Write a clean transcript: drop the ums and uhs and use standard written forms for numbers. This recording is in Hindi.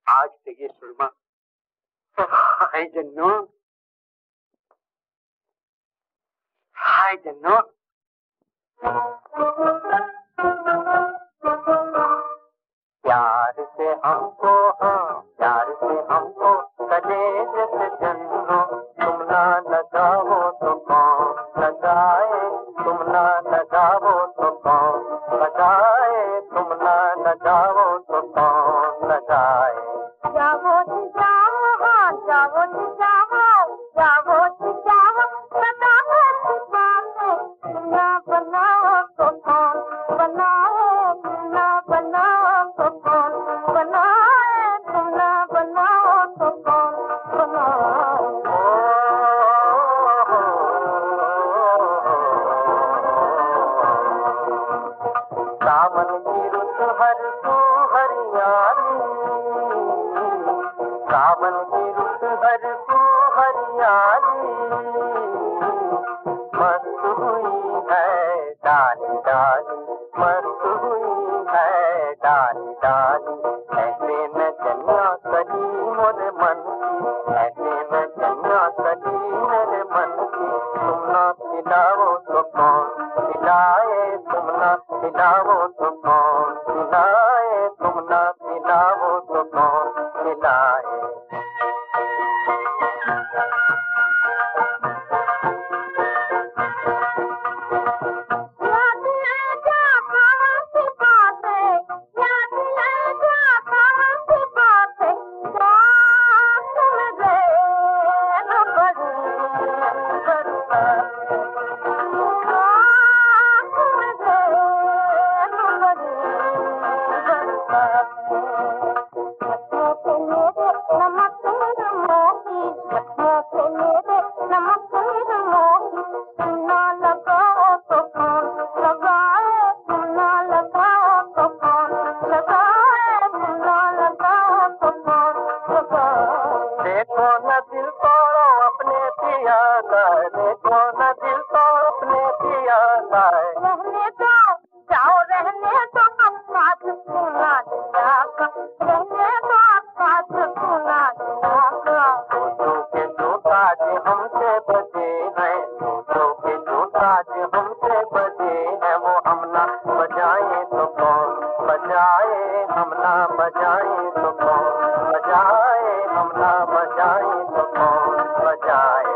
आज से ये सुरमा हाय जन्नो, हाय जन्नो। प्यार से हमको, हाँ प्यार से हमको कलेजे से जन्नो, तुम ना लगाओ तो कौन लगाए, तुम ना लगाओ तो कौन लगाए, तुम ना लगाओ तो कौन लगाए। जाओ जाओ, हाँ जाओ जाओ, जाओ जाओ, सदा ना बनाओ तो कौन बनाए, ना बनाओ तो कौन बनाए, ना बनाओ तो कौन बनाए। सावन की रुत हर सू हरियाली, सावन की रुत हर सू हरियाली, मस्त हुई है डाली डाली, मस्त हुई है डाली डाली। ऐसे न चन्या कली मोरे मन की, ऐसे न चन्या कली मेरे मन की। तुम ना खिलाओ तो कौन खिलाए, तुम ना खिलाओ तो कौन खिलाए, तुम ना खिलाओ तो कौन खिलाए। देखो न दिल तोड़ो अपने पिया का, देखो न दिल तोड़ो अपने पिया का। रहने दो, जाओ रहने दो, साथ सुना दिया का, रहने दो साथ सुना दिया का। दूसरों के जो ताज हमसे बजे हैं, दूसरों के जो ताज हमसे बजे हैं, वो हम ना बजाए तो कौन बजाए, हम ना बजाए तो कौन बजाए, हम ना बजाए तो कौन बजाए।